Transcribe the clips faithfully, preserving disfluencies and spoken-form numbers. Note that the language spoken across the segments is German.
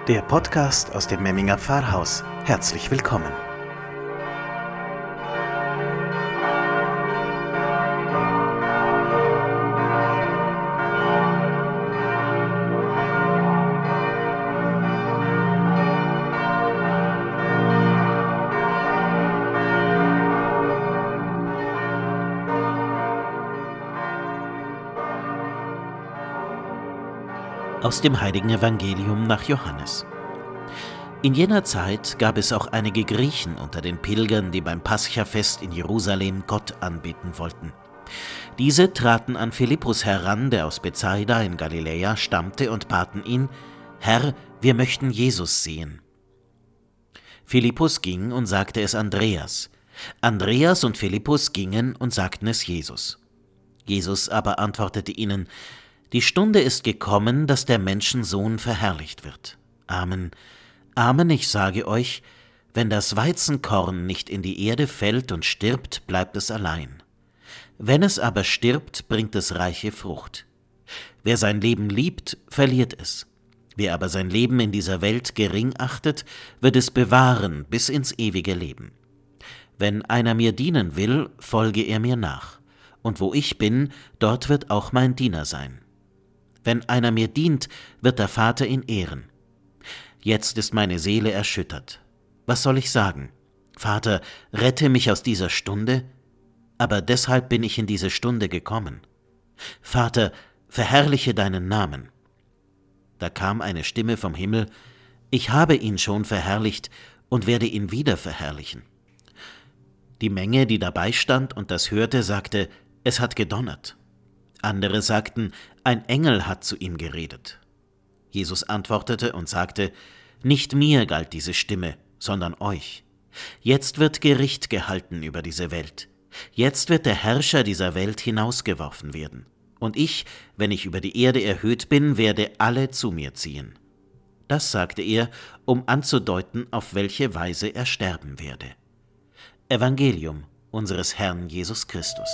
Der Podcast aus dem Memminger Pfarrhaus. Herzlich willkommen. Aus dem Heiligen Evangelium nach Johannes. In jener Zeit gab es auch einige Griechen unter den Pilgern, die beim Paschafest in Jerusalem Gott anbeten wollten. Diese traten an Philippus heran, der aus Bethsaida in Galiläa stammte, und baten ihn: Herr, wir möchten Jesus sehen. Philippus ging und sagte es Andreas. Andreas und Philippus gingen und sagten es Jesus. Jesus aber antwortete ihnen: Die Stunde ist gekommen, dass der Menschensohn verherrlicht wird. Amen. Amen, ich sage euch, wenn das Weizenkorn nicht in die Erde fällt und stirbt, bleibt es allein. Wenn es aber stirbt, bringt es reiche Frucht. Wer sein Leben liebt, verliert es. Wer aber sein Leben in dieser Welt gering achtet, wird es bewahren bis ins ewige Leben. Wenn einer mir dienen will, folge er mir nach. Und wo ich bin, dort wird auch mein Diener sein. Wenn einer mir dient, wird der Vater ihn ehren. Jetzt ist meine Seele erschüttert. Was soll ich sagen? Vater, rette mich aus dieser Stunde? Aber deshalb bin ich in diese Stunde gekommen. Vater, verherrliche deinen Namen. Da kam eine Stimme vom Himmel: Ich habe ihn schon verherrlicht und werde ihn wieder verherrlichen. Die Menge, die dabei stand und das hörte, sagte: Es hat gedonnert. Andere sagten: Ein Engel hat zu ihm geredet. Jesus antwortete und sagte: Nicht mir galt diese Stimme, sondern euch. Jetzt wird Gericht gehalten über diese Welt. Jetzt wird der Herrscher dieser Welt hinausgeworfen werden. Und ich, wenn ich über die Erde erhöht bin, werde alle zu mir ziehen. Das sagte er, um anzudeuten, auf welche Weise er sterben werde. Evangelium unseres Herrn Jesus Christus.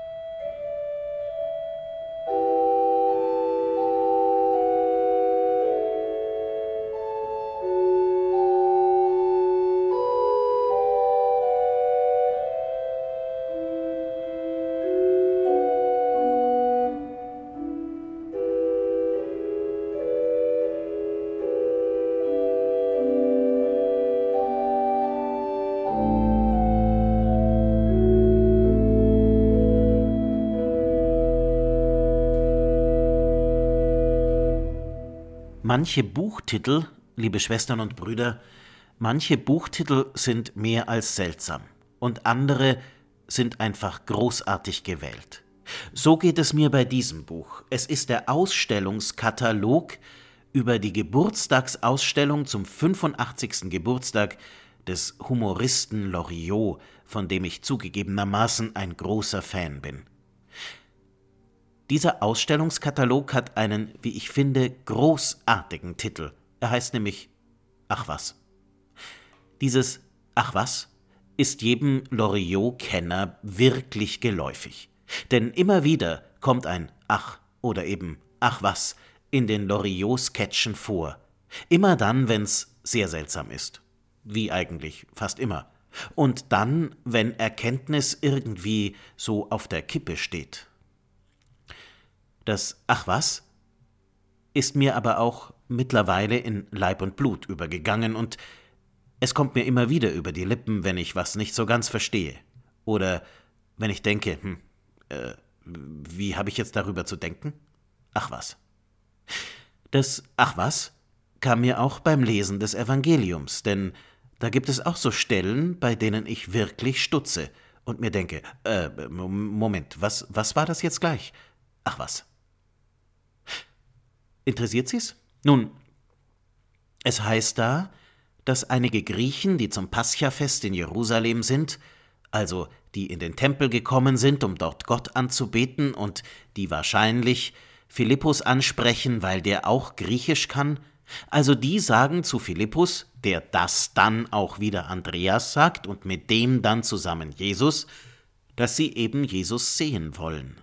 Manche Buchtitel, liebe Schwestern und Brüder, manche Buchtitel sind mehr als seltsam und andere sind einfach großartig gewählt. So geht es mir bei diesem Buch. Es ist der Ausstellungskatalog über die Geburtstagsausstellung zum fünfundachtzigsten Geburtstag des Humoristen Loriot, von dem ich zugegebenermaßen ein großer Fan bin. Dieser Ausstellungskatalog hat einen, wie ich finde, großartigen Titel. Er heißt nämlich Ach was. Dieses Ach was ist jedem Loriot-Kenner wirklich geläufig. Denn immer wieder kommt ein Ach oder eben Ach was in den Loriot-Sketchen vor. Immer dann, wenn's sehr seltsam ist. Wie eigentlich fast immer. Und dann, wenn Erkenntnis irgendwie so auf der Kippe steht. Das Ach was ist mir aber auch mittlerweile in Leib und Blut übergegangen und es kommt mir immer wieder über die Lippen, wenn ich was nicht so ganz verstehe. Oder wenn ich denke, hm, äh, wie habe ich jetzt darüber zu denken? Ach was. Das Ach was kam mir auch beim Lesen des Evangeliums, denn da gibt es auch so Stellen, bei denen ich wirklich stutze und mir denke, äh, Moment, was, was war das jetzt gleich? Ach was. Interessiert Sie's? Nun, es heißt da, dass einige Griechen, die zum Paschafest in Jerusalem sind, also die in den Tempel gekommen sind, um dort Gott anzubeten und die wahrscheinlich Philippus ansprechen, weil der auch Griechisch kann, also die sagen zu Philippus, der das dann auch wieder Andreas sagt und mit dem dann zusammen Jesus, dass sie eben Jesus sehen wollen.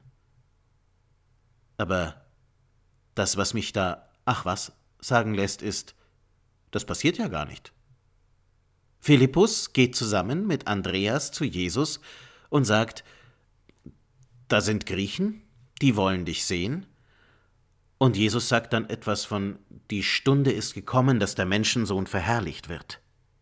Aber das, was mich da Ach was sagen lässt, ist: Das passiert ja gar nicht. Philippus geht zusammen mit Andreas zu Jesus und sagt, da sind Griechen, die wollen dich sehen. Und Jesus sagt dann etwas von, die Stunde ist gekommen, dass der Menschensohn verherrlicht wird.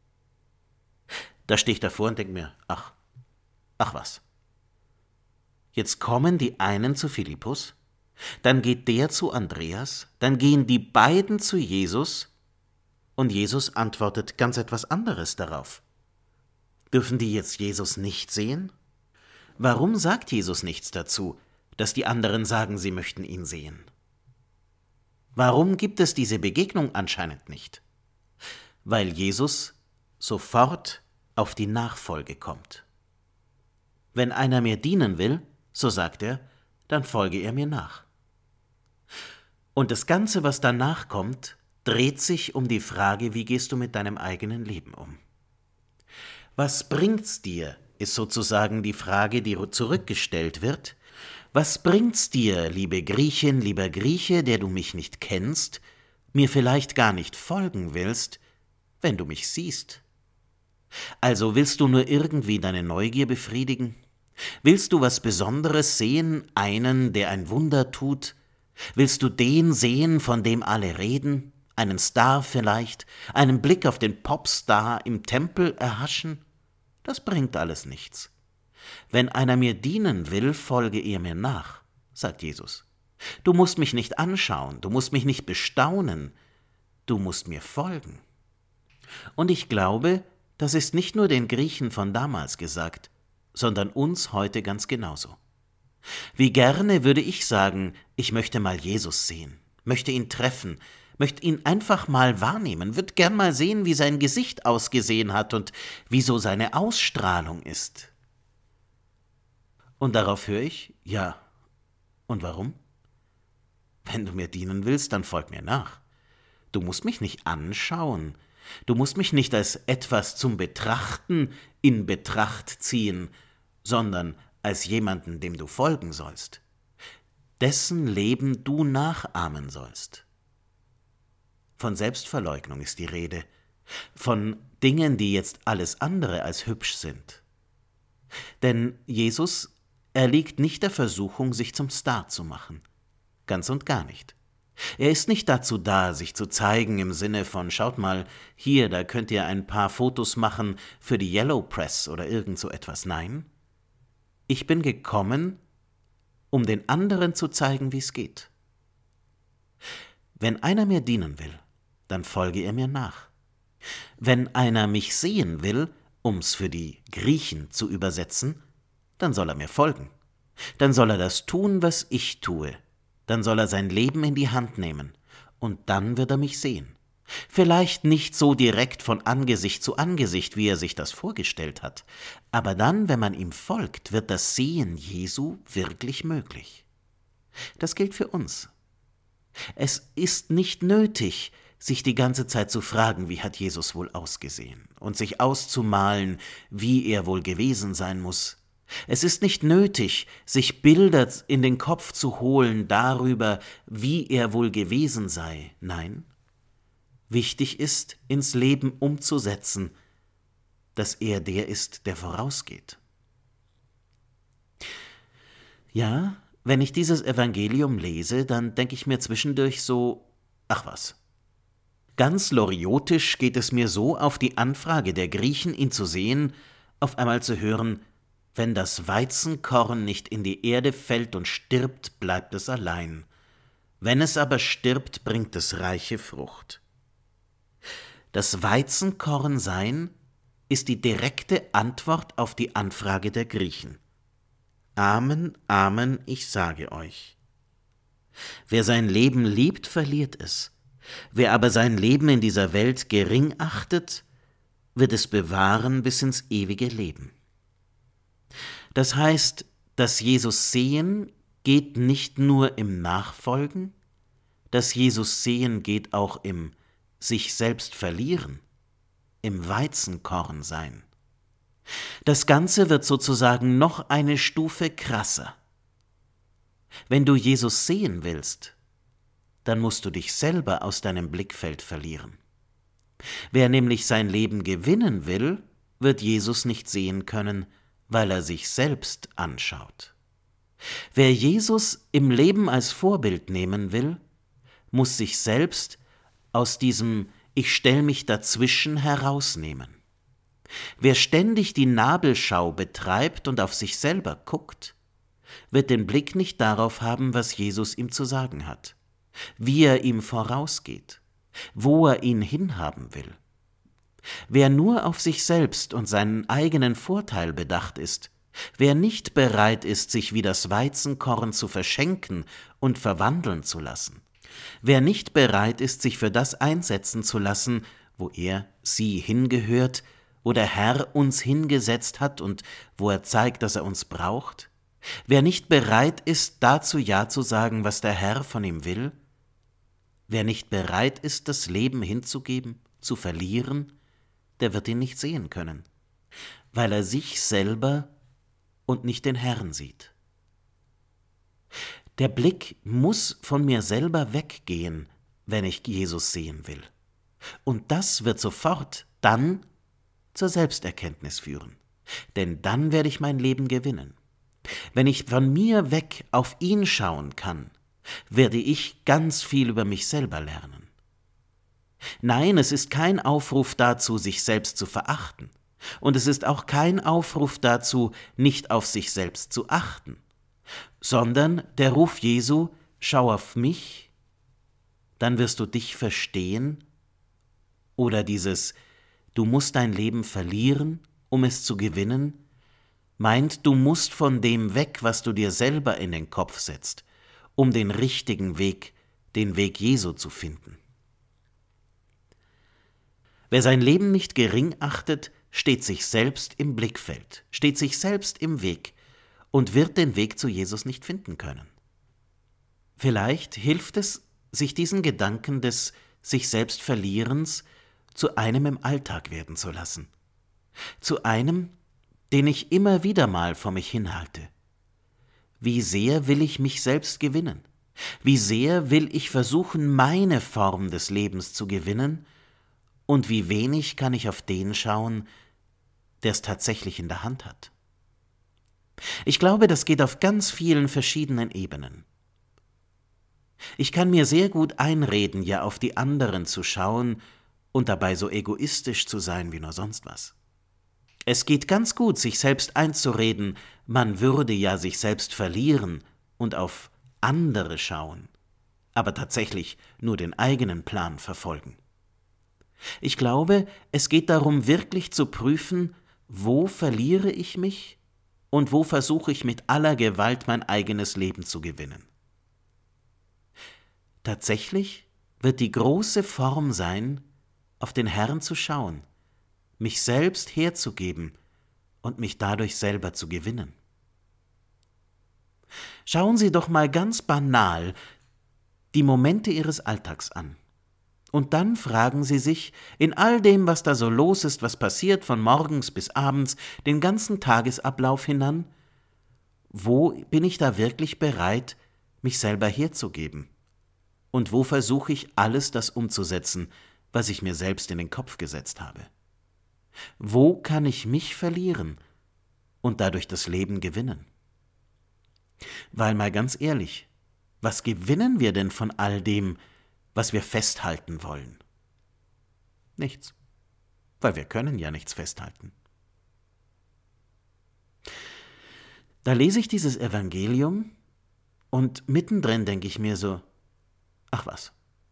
Da stehe ich davor und denke mir, ach, ach was. Jetzt kommen die einen zu Philippus, dann geht der zu Andreas, dann gehen die beiden zu Jesus und Jesus antwortet ganz etwas anderes darauf. Dürfen die jetzt Jesus nicht sehen? Warum sagt Jesus nichts dazu, dass die anderen sagen, sie möchten ihn sehen? Warum gibt es diese Begegnung anscheinend nicht? Weil Jesus sofort auf die Nachfolge kommt. Wenn einer mir dienen will, so sagt er, dann folge er mir nach. Und das Ganze, was danach kommt, dreht sich um die Frage, wie gehst du mit deinem eigenen Leben um? Was bringt's dir, ist sozusagen die Frage, die zurückgestellt wird. Was bringt's dir, liebe Griechin, lieber Grieche, der du mich nicht kennst, mir vielleicht gar nicht folgen willst, wenn du mich siehst? Also willst du nur irgendwie deine Neugier befriedigen? Willst du was Besonderes sehen, einen, der ein Wunder tut? Willst du den sehen, von dem alle reden? Einen Star vielleicht? Einen Blick auf den Popstar im Tempel erhaschen? Das bringt alles nichts. Wenn einer mir dienen will, folge er mir nach, sagt Jesus. Du musst mich nicht anschauen, du musst mich nicht bestaunen, du musst mir folgen. Und ich glaube, das ist nicht nur den Griechen von damals gesagt, sondern uns heute ganz genauso. Wie gerne würde ich sagen, ich möchte mal Jesus sehen, möchte ihn treffen, möchte ihn einfach mal wahrnehmen, würde gern mal sehen, wie sein Gesicht ausgesehen hat und wie so seine Ausstrahlung ist. Und darauf höre ich, ja, und warum? Wenn du mir dienen willst, dann folg mir nach. Du musst mich nicht anschauen, du musst mich nicht als etwas zum Betrachten in Betracht ziehen, sondern als jemanden, dem du folgen sollst, dessen Leben du nachahmen sollst. Von Selbstverleugnung ist die Rede, von Dingen, die jetzt alles andere als hübsch sind. Denn Jesus erliegt nicht der Versuchung, sich zum Star zu machen. Ganz und gar nicht. Er ist nicht dazu da, sich zu zeigen im Sinne von, schaut mal, hier, da könnt ihr ein paar Fotos machen für die Yellow Press oder irgend so etwas. Nein, ich bin gekommen, um den anderen zu zeigen, wie es geht. Wenn einer mir dienen will, dann folge er mir nach. Wenn einer mich sehen will, um's für die Griechen zu übersetzen, dann soll er mir folgen. Dann soll er das tun, was ich tue. Dann soll er sein Leben in die Hand nehmen. Und dann wird er mich sehen. Vielleicht nicht so direkt von Angesicht zu Angesicht, wie er sich das vorgestellt hat, aber dann, wenn man ihm folgt, wird das Sehen Jesu wirklich möglich. Das gilt für uns. Es ist nicht nötig, sich die ganze Zeit zu fragen, wie hat Jesus wohl ausgesehen, und sich auszumalen, wie er wohl gewesen sein muss. Es ist nicht nötig, sich Bilder in den Kopf zu holen darüber, wie er wohl gewesen sei. Nein, wichtig ist, ins Leben umzusetzen, dass er der ist, der vorausgeht. Ja, wenn ich dieses Evangelium lese, dann denke ich mir zwischendurch so, ach was. Ganz loriotisch geht es mir so auf die Anfrage der Griechen, ihn zu sehen, auf einmal zu hören, wenn das Weizenkorn nicht in die Erde fällt und stirbt, bleibt es allein. Wenn es aber stirbt, bringt es reiche Frucht. Das Weizenkorn sein ist die direkte Antwort auf die Anfrage der Griechen. Amen, Amen, ich sage euch. Wer sein Leben liebt, verliert es. Wer aber sein Leben in dieser Welt gering achtet, wird es bewahren bis ins ewige Leben. Das heißt, das Jesus sehen geht nicht nur im Nachfolgen, das Jesus sehen geht auch im sich selbst verlieren, im Weizenkorn sein. Das Ganze wird sozusagen noch eine Stufe krasser. Wenn du Jesus sehen willst, dann musst du dich selber aus deinem Blickfeld verlieren. Wer nämlich sein Leben gewinnen will, wird Jesus nicht sehen können, weil er sich selbst anschaut. Wer Jesus im Leben als Vorbild nehmen will, muss sich selbst aus diesem Ich stell mich dazwischen herausnehmen. Wer ständig die Nabelschau betreibt und auf sich selber guckt, wird den Blick nicht darauf haben, was Jesus ihm zu sagen hat, wie er ihm vorausgeht, wo er ihn hinhaben will. Wer nur auf sich selbst und seinen eigenen Vorteil bedacht ist, wer nicht bereit ist, sich wie das Weizenkorn zu verschenken und verwandeln zu lassen, wer nicht bereit ist, sich für das einsetzen zu lassen, wo er, sie hingehört, wo der Herr uns hingesetzt hat und wo er zeigt, dass er uns braucht, wer nicht bereit ist, dazu Ja zu sagen, was der Herr von ihm will, wer nicht bereit ist, das Leben hinzugeben, zu verlieren, der wird ihn nicht sehen können, weil er sich selber und nicht den Herrn sieht. Der Blick muss von mir selber weggehen, wenn ich Jesus sehen will. Und das wird sofort dann zur Selbsterkenntnis führen, denn dann werde ich mein Leben gewinnen. Wenn ich von mir weg auf ihn schauen kann, werde ich ganz viel über mich selber lernen. Nein, es ist kein Aufruf dazu, sich selbst zu verachten. Und es ist auch kein Aufruf dazu, nicht auf sich selbst zu achten, sondern der Ruf Jesu, schau auf mich, dann wirst du dich verstehen, oder dieses, du musst dein Leben verlieren, um es zu gewinnen, meint, du musst von dem weg, was du dir selber in den Kopf setzt, um den richtigen Weg, den Weg Jesu zu finden. Wer sein Leben nicht gering achtet, steht sich selbst im Blickfeld, steht sich selbst im Weg und wird den Weg zu Jesus nicht finden können. Vielleicht hilft es, sich diesen Gedanken des sich selbst Verlierens zu einem im Alltag werden zu lassen, zu einem, den ich immer wieder mal vor mich hinhalte. Wie sehr will ich mich selbst gewinnen? Wie sehr will ich versuchen, meine Form des Lebens zu gewinnen? Und wie wenig kann ich auf den schauen, der es tatsächlich in der Hand hat? Ich glaube, das geht auf ganz vielen verschiedenen Ebenen. Ich kann mir sehr gut einreden, ja auf die anderen zu schauen und dabei so egoistisch zu sein wie nur sonst was. Es geht ganz gut, sich selbst einzureden, man würde ja sich selbst verlieren und auf andere schauen, aber tatsächlich nur den eigenen Plan verfolgen. Ich glaube, es geht darum, wirklich zu prüfen, wo verliere ich mich und wo versuche ich mit aller Gewalt mein eigenes Leben zu gewinnen. Tatsächlich wird die große Form sein, auf den Herrn zu schauen, mich selbst herzugeben und mich dadurch selber zu gewinnen. Schauen Sie doch mal ganz banal die Momente Ihres Alltags an. Und dann fragen Sie sich, in all dem, was da so los ist, was passiert von morgens bis abends, den ganzen Tagesablauf hinan, wo bin ich da wirklich bereit, mich selber herzugeben? Und wo versuche ich, alles das umzusetzen, was ich mir selbst in den Kopf gesetzt habe? Wo kann ich mich verlieren und dadurch das Leben gewinnen? Weil mal ganz ehrlich, was gewinnen wir denn von all dem, was wir festhalten wollen? Nichts, weil wir können ja nichts festhalten. Da lese ich dieses Evangelium und mittendrin denke ich mir so, ach was,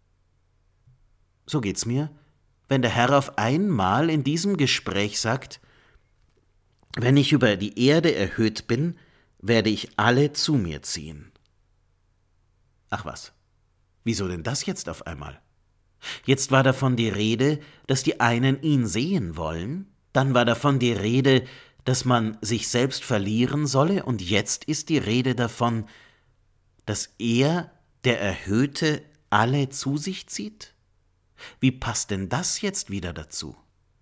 so geht's mir, wenn der Herr auf einmal in diesem Gespräch sagt, wenn ich über die Erde erhöht bin, werde ich alle zu mir ziehen. Ach was, wieso denn das jetzt auf einmal? Jetzt war davon die Rede, dass die einen ihn sehen wollen, dann war davon die Rede, dass man sich selbst verlieren solle, und jetzt ist die Rede davon, dass er, der Erhöhte, alle zu sich zieht? Wie passt denn das jetzt wieder dazu?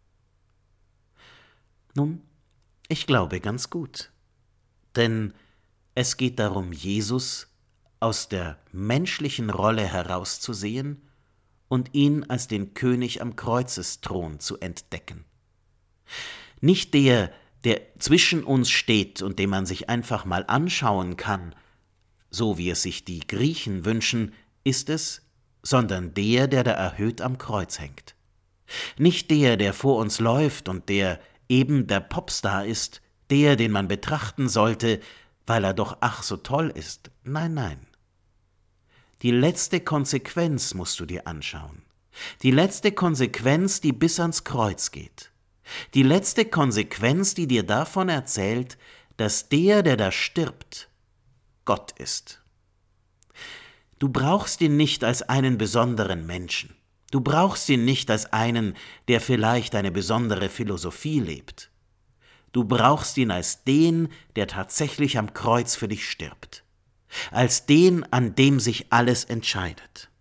Nun, ich glaube ganz gut, denn es geht darum, Jesus aus der menschlichen Rolle herauszusehen und ihn als den König am Kreuzesthron zu entdecken. Nicht der, der zwischen uns steht und den man sich einfach mal anschauen kann, so wie es sich die Griechen wünschen, ist es, sondern der, der da erhöht am Kreuz hängt. Nicht der, der vor uns läuft und der eben der Popstar ist, der, den man betrachten sollte, weil er doch ach so toll ist. Nein, nein. Die letzte Konsequenz musst du dir anschauen. Die letzte Konsequenz, die bis ans Kreuz geht. Die letzte Konsequenz, die dir davon erzählt, dass der, der da stirbt, Gott ist. Du brauchst ihn nicht als einen besonderen Menschen. Du brauchst ihn nicht als einen, der vielleicht eine besondere Philosophie lebt. Du brauchst ihn als den, der tatsächlich am Kreuz für dich stirbt. Als den, an dem sich alles entscheidet.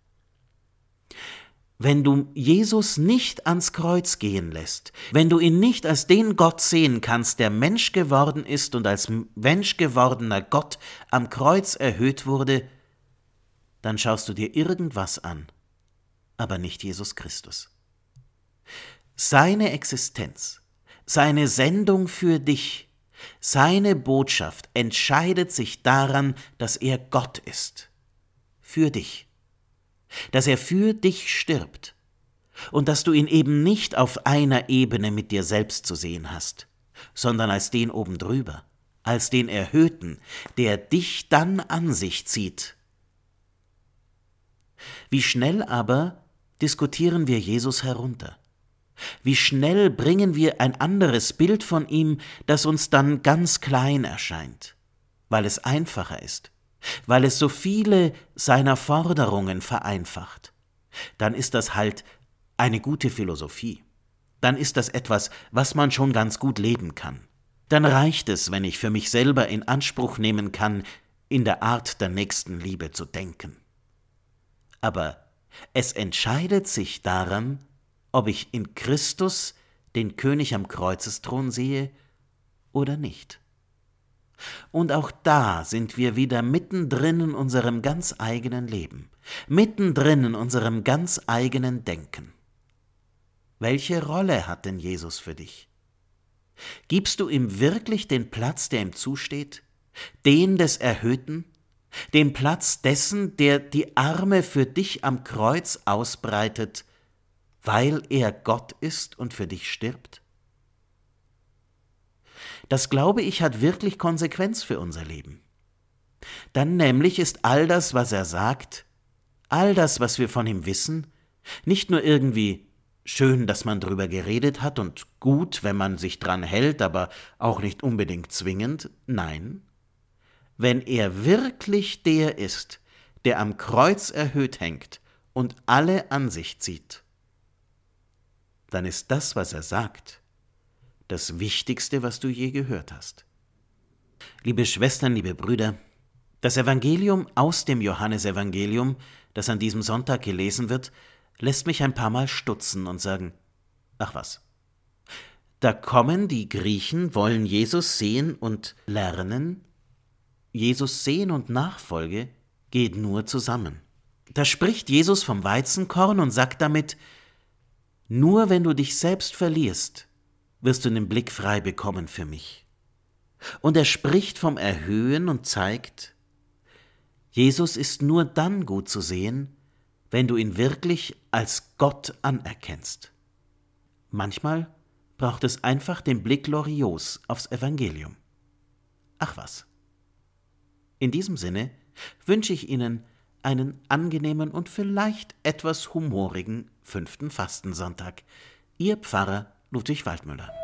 Wenn du Jesus nicht ans Kreuz gehen lässt, wenn du ihn nicht als den Gott sehen kannst, der Mensch geworden ist und als Mensch gewordener Gott am Kreuz erhöht wurde, dann schaust du dir irgendwas an, aber nicht Jesus Christus. Seine Existenz, seine Sendung für dich, seine Botschaft entscheidet sich daran, dass er Gott ist. Für dich. Dass er für dich stirbt. Und dass du ihn eben nicht auf einer Ebene mit dir selbst zu sehen hast, sondern als den oben drüber, als den Erhöhten, der dich dann an sich zieht. Wie schnell aber diskutieren wir Jesus herunter. Wie schnell bringen wir ein anderes Bild von ihm, das uns dann ganz klein erscheint, weil es einfacher ist, weil es so viele seiner Forderungen vereinfacht. Dann ist das halt eine gute Philosophie. Dann ist das etwas, was man schon ganz gut leben kann. Dann reicht es, wenn ich für mich selber in Anspruch nehmen kann, in der Art der Nächstenliebe zu denken. Aber es entscheidet sich daran, ob ich in Christus den König am Kreuzesthron sehe oder nicht. Und auch da sind wir wieder mittendrin in unserem ganz eigenen Leben, mittendrin in unserem ganz eigenen Denken. Welche Rolle hat denn Jesus für dich? Gibst du ihm wirklich den Platz, der ihm zusteht, den des Erhöhten, den Platz dessen, der die Arme für dich am Kreuz ausbreitet, weil er Gott ist und für dich stirbt? Das, glaube ich, hat wirklich Konsequenz für unser Leben. Dann nämlich ist all das, was er sagt, all das, was wir von ihm wissen, nicht nur irgendwie schön, dass man drüber geredet hat und gut, wenn man sich dran hält, aber auch nicht unbedingt zwingend. Nein, wenn er wirklich der ist, der am Kreuz erhöht hängt und alle an sich zieht, dann ist das, was er sagt, das Wichtigste, was du je gehört hast. Liebe Schwestern, liebe Brüder, das Evangelium aus dem Johannesevangelium, das an diesem Sonntag gelesen wird, lässt mich ein paar Mal stutzen und sagen, ach was, da kommen die Griechen, wollen Jesus sehen und lernen. Jesus sehen und Nachfolge geht nur zusammen. Da spricht Jesus vom Weizenkorn und sagt damit, nur wenn du dich selbst verlierst, wirst du den Blick frei bekommen für mich. Und er spricht vom Erhöhen und zeigt, Jesus ist nur dann gut zu sehen, wenn du ihn wirklich als Gott anerkennst. Manchmal braucht es einfach den Blick Loriots aufs Evangelium. Ach was. In diesem Sinne wünsche ich Ihnen einen angenehmen und vielleicht etwas humorigen fünften Fastensonntag. Ihr Pfarrer Ludwig Waldmüller.